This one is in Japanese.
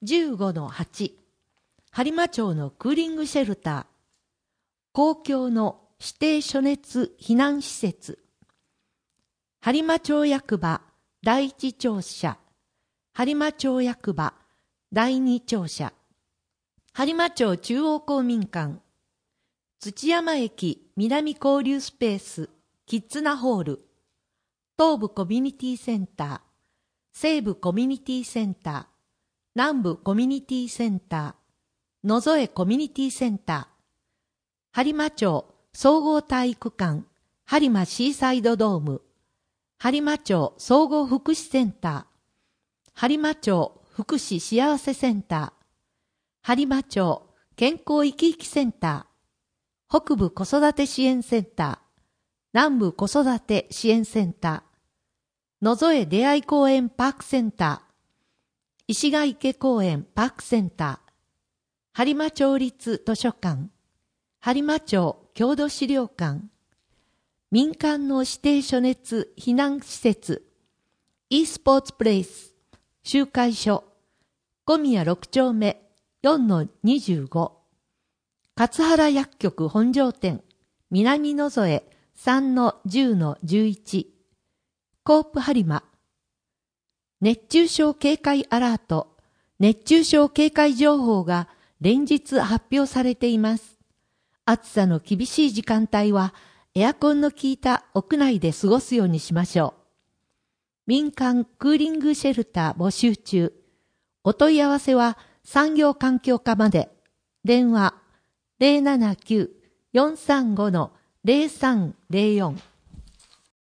15-8 播磨町のクーリングシェルター、公共の指定暑熱避難施設、播磨町役場第一庁舎、播磨町役場第二庁舎、播磨町中央公民館、土山駅南交流スペースキッズナホール、東部コミュニティセンター、西部コミュニティセンター、南部コミュニティセンター、野添コミュニティセンター、播磨町総合体育館、播磨シーサイドドーム、播磨町総合福祉センター、播磨町福祉幸せセンター、播磨町健康生き生きセンター、北部子育て支援センター、南部子育て支援センター、野添出会い公園パークセンター、石ヶ池公園パークセンター、播磨町立図書館、播磨町郷土資料館、民間の指定暑熱避難施設、e スポーツプレイス、集会所、小宮6丁目 4-25、勝原薬局本庄店、南野添 3-10-11、コープ播磨、熱中症警戒アラート、熱中症警戒情報が連日発表されています。暑さの厳しい時間帯はエアコンの効いた屋内で過ごすようにしましょう。民間クーリングシェルター募集中。お問い合わせは産業環境課まで。電話 079-435-0304